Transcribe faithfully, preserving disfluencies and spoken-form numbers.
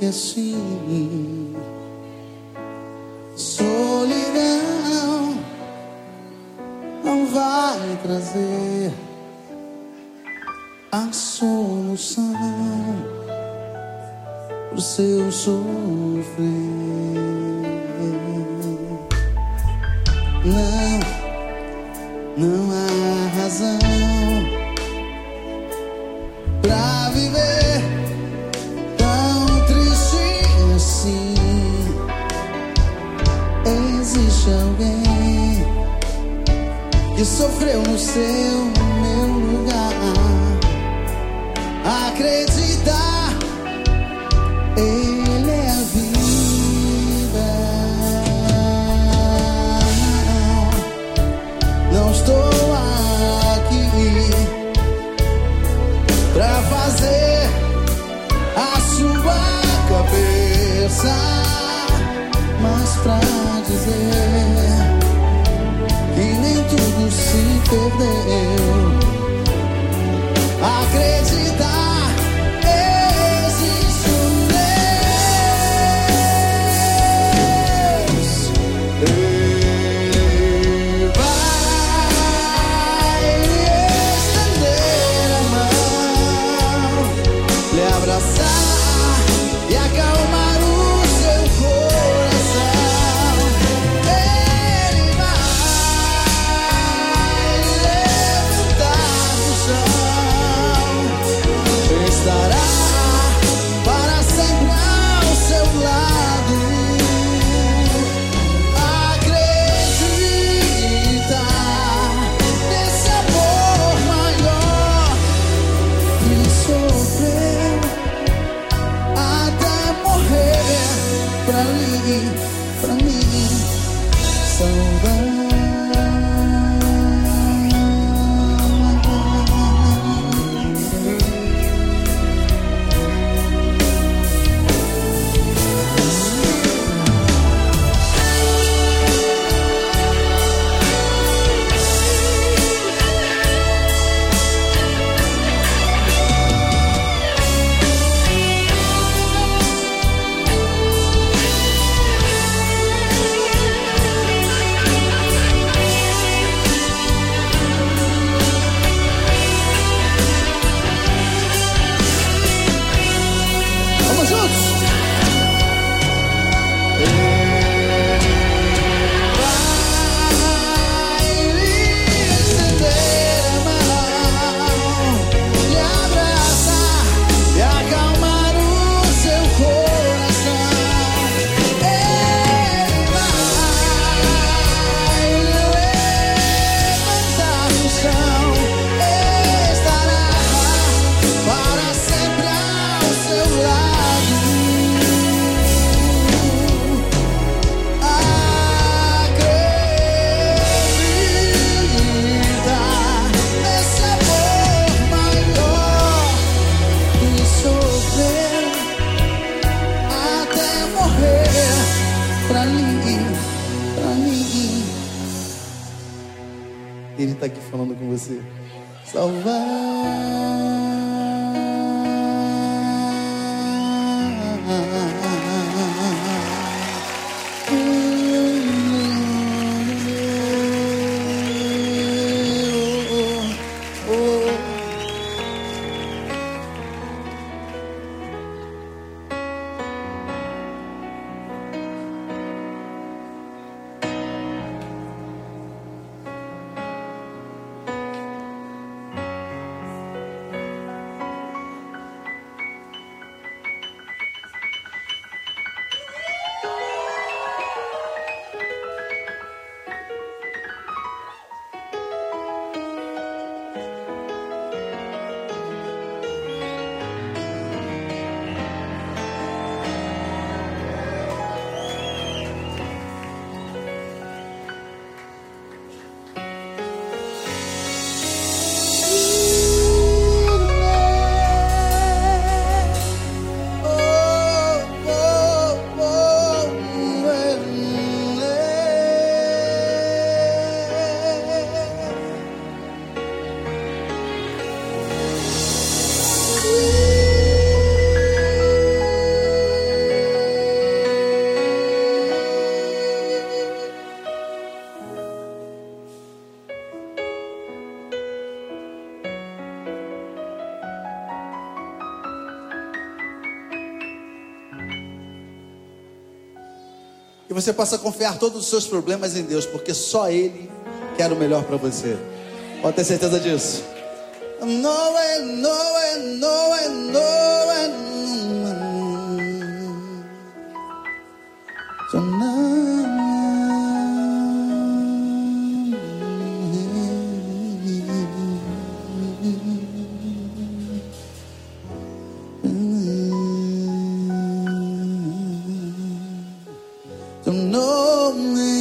assim. Solidão não vai trazer a solução pro seu sofrer. Não, não há razão pra viver tão triste assim. Existe alguém que sofreu no seu, no meu lugar. Acredita, ele é a vida. Não, não estou aqui pra fazer a sua cabeça, mas pra dizer que nem tudo se perdeu. Acredita, existe um Deus. Ele vai estender a mão, lhe abraçar e acalmar o seu coração. Ele vai levantar do chão, estará para sempre ao seu lado. Acredita nesse amor maior que sofreu até morrer pra mim, pra mim salvar. Vamos juntos! Vai lhe estender a mão, lhe abraçar e acalmar o seu coração. Ele vai levantar do chão, estará para sempre ao seu lado. Acredita nesse amor maior que sofreu até morrer pra mim, pra mim. Ele tá aqui falando com você. Salvar. E você possa confiar todos os seus problemas em Deus, porque só Ele quer o melhor para você. Pode ter certeza disso. No way, no way, no way, no way, no way. So now, so no way.